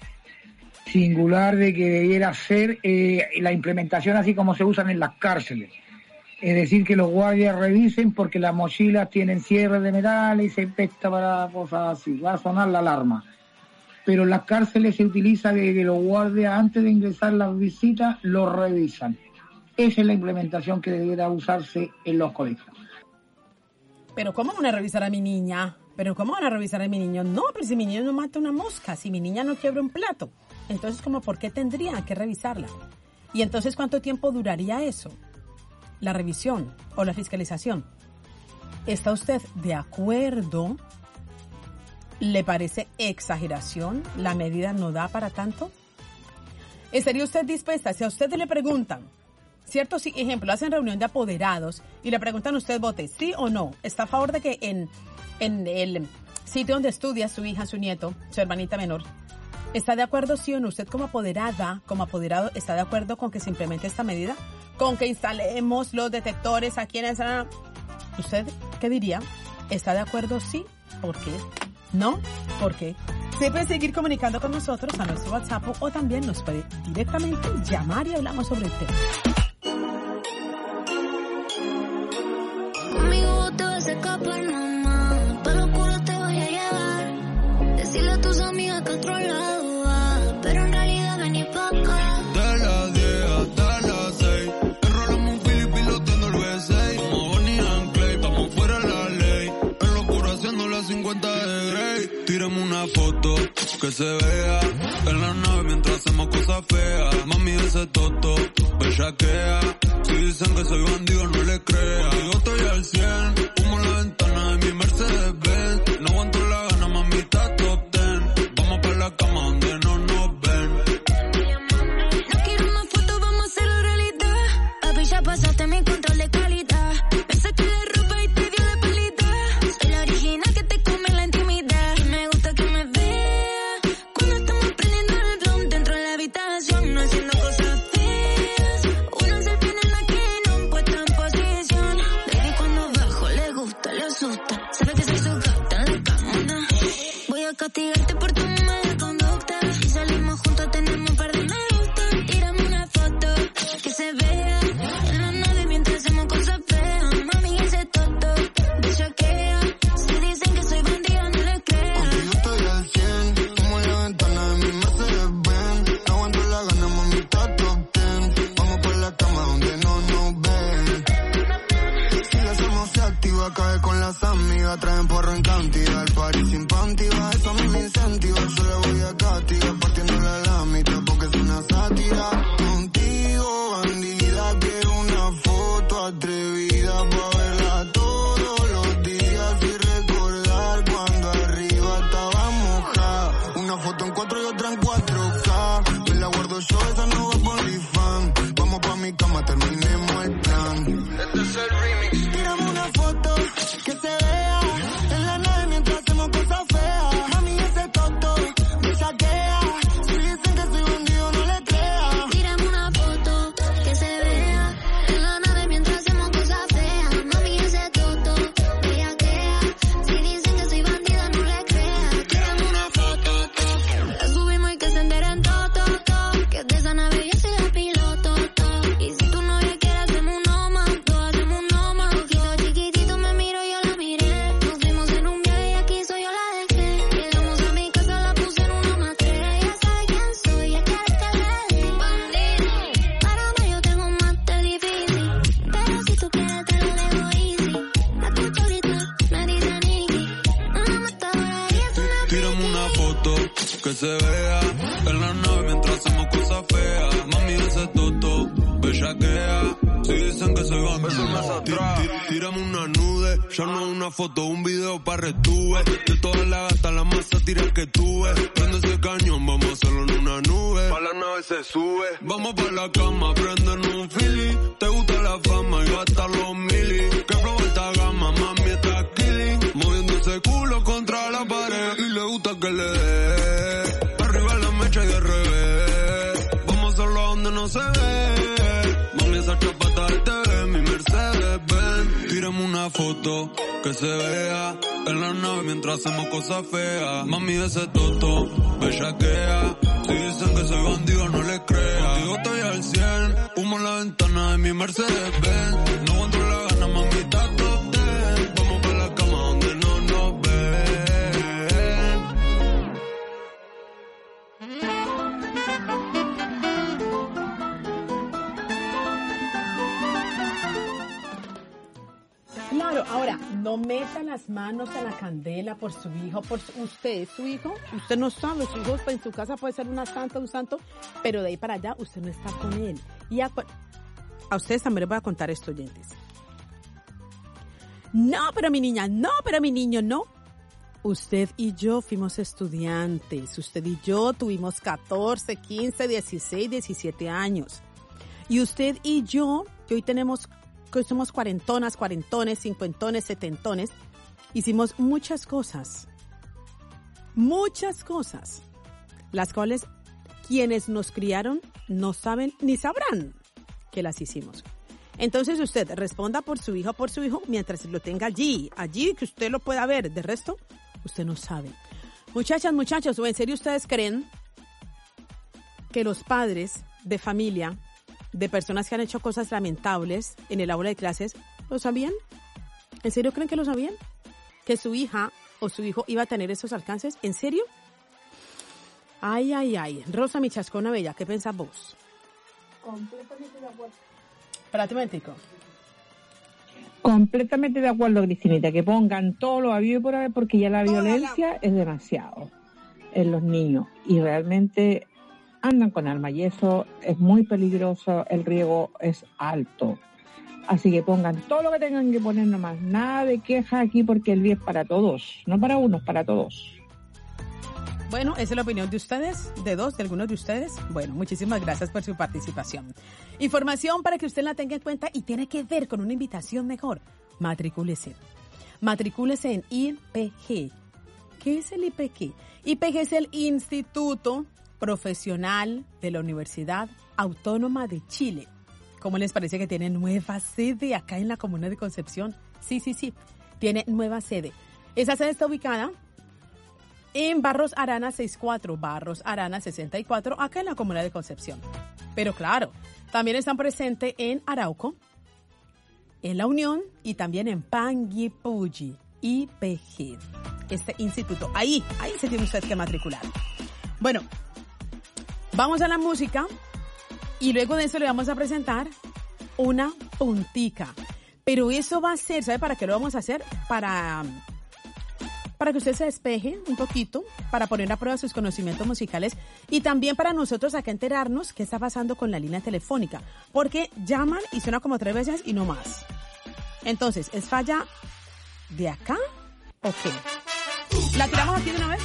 singular de que debiera ser eh, la implementación así como se usan en las cárceles. Es decir, que los guardias revisen porque las mochilas tienen cierres de metal y se presta para cosas así. Va a sonar la alarma. Pero en las cárceles se utiliza de que los guardias antes de ingresar las visitas los revisan. Esa es la implementación que debiera usarse en los colegios. ¿Pero cómo van a revisar a mi niña? ¿Pero cómo van a revisar a mi niño? No, pero si mi niño no mata una mosca, si mi niña no quiebra un plato. Entonces, ¿cómo por qué tendría que revisarla? Y entonces, ¿cuánto tiempo duraría eso? La revisión o la fiscalización. ¿Está usted de acuerdo? ¿Le parece exageración? ¿La medida no da para tanto? ¿Estaría usted dispuesta? Si a usted le preguntan, ¿cierto? Si, ejemplo, hacen reunión de apoderados y le preguntan a usted, vote, ¿sí o no? ¿Está a favor de que en, en el sitio donde estudia su hija, su nieto, su hermanita menor, ¿está de acuerdo sí o no? ¿Usted como apoderada, como apoderado, está de acuerdo con que se implemente esta medida? ¿Con que instalemos los detectores aquí en esa? ¿Usted qué diría? ¿Está de acuerdo sí? ¿Por qué? ¿No? ¿Por qué? Se puede seguir comunicando con nosotros a nuestro WhatsApp o también nos puede directamente llamar y hablamos sobre el tema. Conmigo te vas a escapar, mamá. Para lo oscuro te voy a llevar. Decirle a tus amigas que otro lado va. Pero en realidad vení pa' acá. De las diez hasta las seis. Enrolamos un Philip piloteando el V seis. Como Bonnie and Clyde, vamos fuera de la ley. En lo oscuro haciendo las cincuenta de Grey. Tírame una foto que se vea en la nave mientras hacemos cosas feas. Mami, ese toto bellaquea. Si dicen que soy bandido, no le crea. Yo estoy al cien, humo en la ventana de mi Mercedes Benz. No aguanto la gana, mami, está top ten. Vamos pa' la cama donde no nos ven. No quiero más fotos, vamos a hacerlo realidad. Papi, ya pasaste mi control de calidad. Me saqué la ropa y te dio la palita. Soy la original que te come la intimidad. Y me gusta que me vea cuando estamos prendiendo el drum dentro de la habitación, no haciendo cosas feas. Una selfie en la que no puesta en posición. Baby, cuando bajo le gusta, le asusta. Sabe que soy su gata en la cama. Voy a castigarte por tu mala conducta. Y salimos juntos, tenemos un par de me gusta. Tírame una foto que se vea en la nave mientras hacemos cosas feas. Mami, ese toto bellaquea. Si dicen que soy bandida, no le creas. Yo estoy al cien, humo en la ventana de mi Mercedes Benz. No aguanto la gana, mami, está top ten. Vamos por la cama donde no nos ven. Si la hacemos se activa, cae con las amigas. Traen porro en cantidad, el party sin panty. Va, eso a mí me incentiva. Yo le voy a castigar partiéndole la mitad porque es una sátira. Contigo, bandida, quiero una foto atrevida pa' verla todos los días y recordar cuando arriba estaba mojada. Una foto en cuatro y otra en cuatro K. Me la guardo yo, esa no va por fan. Vamos pa' mi cama, terminemos el plan. Este es el remix. Tírame una foto que se vea en la nave mientras hacemos que se vea en la nave mientras hacemos cosas feas. Mami, ese toto, bellaquea. Si dicen que soy bandido, tírame una nude, ya no una foto, un video pa' retube. De todas las gatas, la más sátira que tuve. Prende ese cañón, vamos a hacerlo en una nube. Pa' la nave se sube. Vamos pa' la cama, prendernos un fili. Te gusta la fama y gastar los mili. Que flow esta gama, mami está killing. Moviendo ese culo contra la pared. Y le gusta que le dé. Arriba la mecha y de revés. Vamos a hacerlo donde no se ve. Mami, esa chapa tal mi Mercedes Benz. Tírame una foto que se vea en la nave mientras hacemos cosas feas. Mami, ese toto, bellaquea. Si dicen que soy bandido, no le crea. Contigo estoy al cien, humo en la ventana de mi Mercedes Benz. No aguanto la gana, mami, está top ten. Vamos pa' la cama donde no nos ven. Claro, ahora, no meta las manos a la candela por su hijo, por su, usted, su hijo, usted no sabe, su hijo en su casa puede ser una santa, un santo, pero de ahí para allá usted no está con él. Y a, a ustedes también les voy a contar esto, oyentes. No, pero mi niña, no, pero mi niño, no. Usted y yo fuimos estudiantes, usted y yo tuvimos catorce, quince, dieciséis, diecisiete años. Y usted y yo, que hoy tenemos que hoy somos cuarentonas, cuarentones, cincuentones, setentones, hicimos muchas cosas, muchas cosas, las cuales quienes nos criaron no saben ni sabrán que las hicimos. Entonces usted responda por su hijo, por su hijo, mientras lo tenga allí, allí que usted lo pueda ver. De resto, usted no sabe. Muchachas, muchachos, ¿o en serio ustedes creen que los padres de familia de personas que han hecho cosas lamentables en el aula de clases, ¿lo sabían? ¿En serio creen que lo sabían? ¿Que su hija o su hijo iba a tener esos alcances? ¿En serio? Ay, ay, ay. Rosa, mi chascona bella, ¿qué pensás vos? Completamente de acuerdo. Espérate un momentico. Completamente de acuerdo, Cristinita, que pongan todo lo habido y por haber, porque ya la violencia es demasiado en los niños y realmente andan con armas y eso es muy peligroso, el riesgo es alto. Así que pongan todo lo que tengan que poner nomás, nada de queja aquí porque el bien es para todos, no para unos, para todos. Bueno, esa es la opinión de ustedes, de dos, de algunos de ustedes. Bueno, muchísimas gracias por su participación. Información para que usted la tenga en cuenta y tiene que ver con una invitación mejor. Matricúlese. Matricúlese en I P G. ¿Qué es el I P G? I P G es el Instituto Profesional de la Universidad Autónoma de Chile. ¿Cómo les parece que tiene nueva sede acá en la comuna de Concepción? Sí, sí, sí, tiene nueva sede. Esa sede está ubicada en Barros Arana sesenta y cuatro, Barros Arana sesenta y cuatro, acá en la comuna de Concepción. Pero claro, también están presentes en Arauco, en La Unión y también en Panguipulli, I P G. Este instituto, ahí, ahí se tiene usted que matricular. Bueno, vamos a la música y luego de eso le vamos a presentar una puntica. Pero eso va a ser, ¿sabe para qué lo vamos a hacer? Para, para que usted se despeje un poquito, para poner a prueba sus conocimientos musicales y también para nosotros acá enterarnos qué está pasando con la línea telefónica. Porque llaman y suena como tres veces y no más. Entonces, ¿es falla de acá o qué? ¿La tiramos aquí de una vez?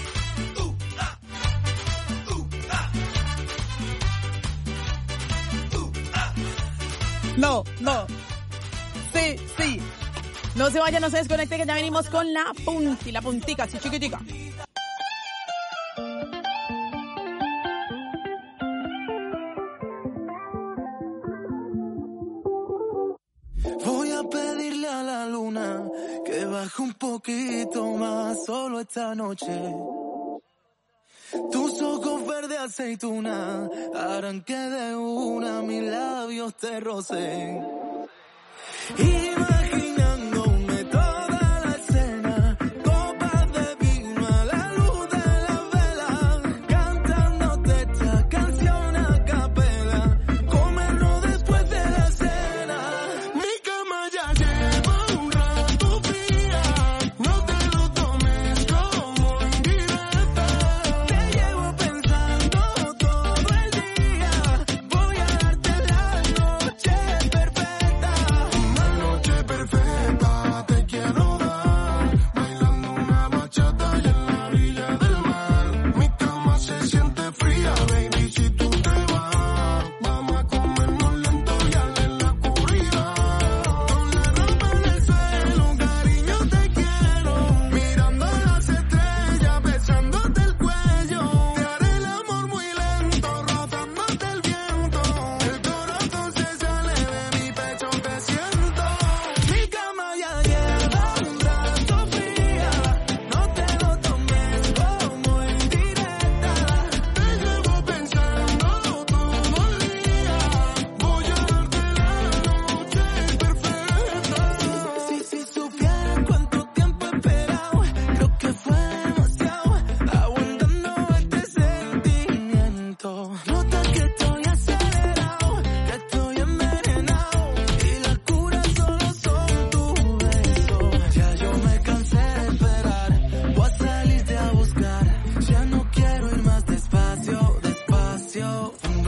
No, no. Sí, sí. No se vaya, no se desconecte, que ya venimos con la punti, la puntica, así chiquitica. Voy a pedirle a la luna que baje un poquito más solo esta noche. Tus ojos verde aceituna harán que de una mis labios te rocen. Imaginándome toda la escena, copas de vino a la luz de la vela, cantándote esta canción a capela, comernos después de la cena. Mi cama ya lleva un rato fría, no te lo tomes como indirecta. Te llevo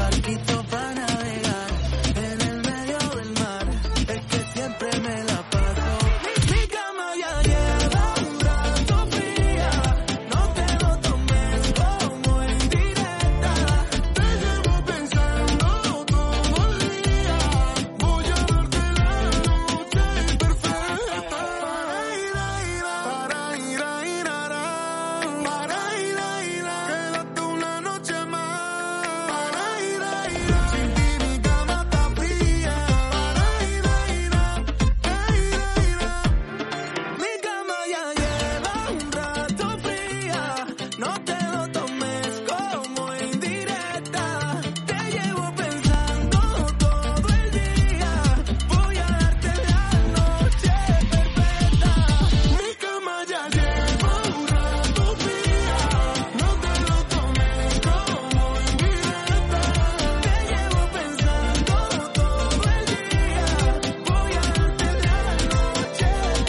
barquito para navegar en el medio del mar. Es que siempre me la paso. Mi cama ya lleva un rato fría. No te lo tomes como indirecta. Te llevo pensando todo el día. Voy a darte la noche perfecta. Para ir a ir a, para ir a ir a, para ir a ir a, quédate una noche más. Para ir a ir a, sin ti mi cama está fría. Para ir a ir a, ir a ir a, mi cama ya lleva un rato fría. No te lo tomes como indirecta. Te llevo pensando todo el día. Voy a darte la noche perfecta. Mi cama ya lleva un rato fría. No te lo tomes como indirecta. Te llevo pensando todo el día. Voy a darte la noche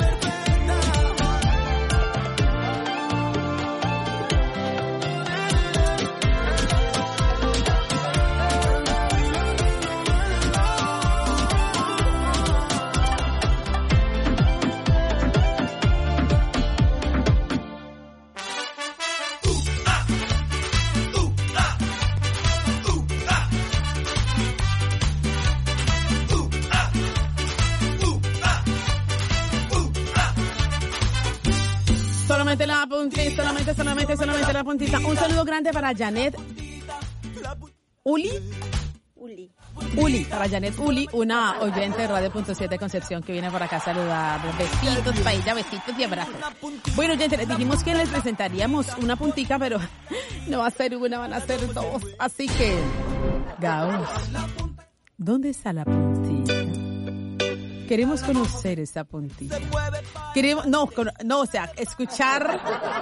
Solamente la puntita, solamente, solamente, solamente la puntita. Un saludo grande para Janet Uli. Uli. Uli, para Janet Uli, una oyente de Radio Punto siete Concepción que viene por acá a saludar. Besitos para ella, besitos y abrazos. Bueno, gente, les dijimos que les presentaríamos una puntica, pero no va a ser una, van a ser dos. Así que, Gaos, ¿dónde está la puntita? Queremos conocer esa puntita. Queremos, no, no, o sea, escuchar.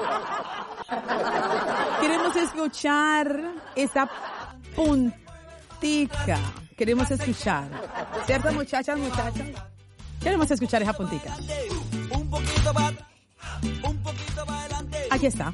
Queremos escuchar esa puntica. Queremos escuchar. ¿Cierto, muchachas, muchachos? Queremos escuchar esa puntica. Aquí está.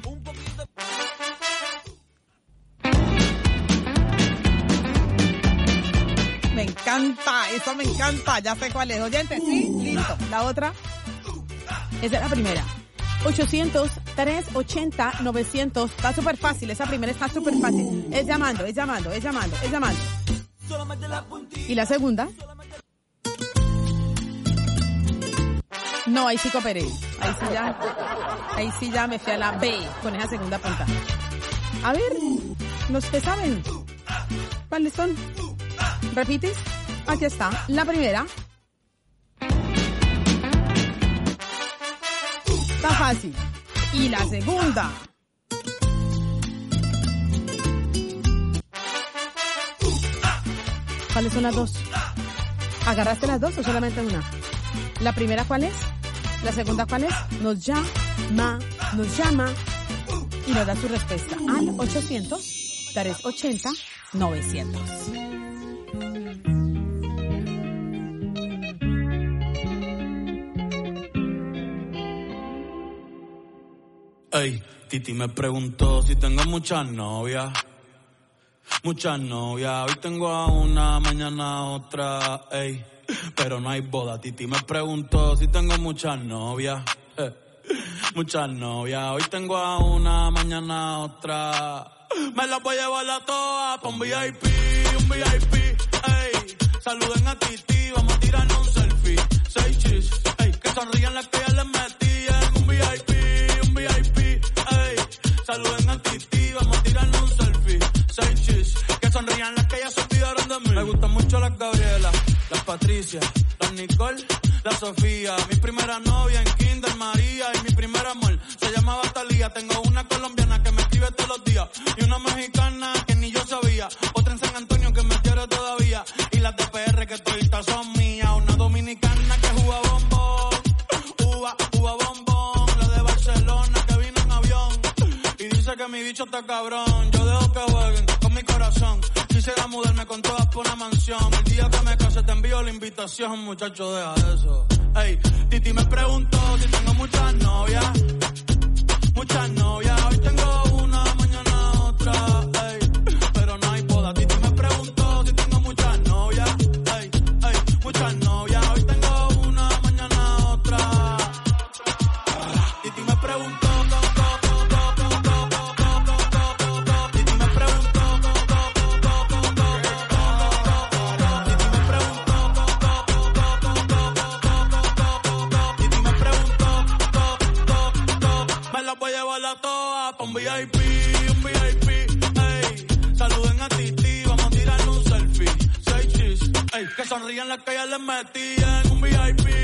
Me encanta, eso me encanta, ya sé cuál es. Oyente, sí, listo. La otra, esa es la primera. ochocientos, trescientos ochenta, novecientos. Está súper fácil, esa primera está súper fácil. Es llamando, es llamando, es llamando, es llamando. ¿Y la segunda? No, ahí sí cooperé. Ahí sí ya, ahí sí ya me fui a la B con esa segunda punta. A ver, los que saben, ¿cuáles son? ¿Repites? Aquí está. La primera. Está fácil. Y la segunda. ¿Cuáles son las dos? ¿Agarraste las dos o solamente una? ¿La primera cuál es? ¿La segunda cuál es? Nos llama, nos llama y nos da su respuesta al ochocientos, trescientos ochenta, novecientos. Ey, Titi me preguntó si tengo muchas novias. Muchas novias, hoy tengo a una, mañana a otra, ey. Pero no hay boda, Titi me preguntó si tengo muchas novias. Eh, muchas novias, hoy tengo a una, mañana a otra. Me las voy a llevar a todas pa' un V I P, un V I P, ey. Saluden a Titi, vamos a tirarnos un selfie. Seis chis, ey, que sonrían las que ya les metí en un V I P, un V I P, ey. Saluden a Titi, vamos a tirarnos un selfie. Seis chis, que sonrían las que ya se olvidaron de mí. Me gustan mucho las Gabriela, las Patricia, las Nicole, la Sofía. Mi primera novia en Kinder María y mi primer amor se llamaba Talía. Tengo una colombiana que me escribe todos los días y una mexicana que ni yo sabía. Otra en San Antonio que me quiere todavía y las de P R que todavía son mías. Una dominicana que juega bombón, uva, uva bombón. La de Barcelona que vino en avión y dice que mi bicho está cabrón. Yo dejo que jueguen con mi corazón. Quisiera mudarme con todas por una mansión. El día que me case te envío la invitación, muchacho, deja eso. Ey, Titi me preguntó si tengo muchas novias. Muchas novias, hoy tengo una, mañana otra, ey. Pero no hay boda. todas. Titi me preguntó si tengo muchas novias. Ey, ey, muchas novias. Hoy tengo una, mañana otra. Titi me preguntó. Un V I P, un V I P, ey. Saluden a Titi, vamos a tirarle un selfie. Seis chis, ey. Que sonrían las que ya les metían. Un V I P,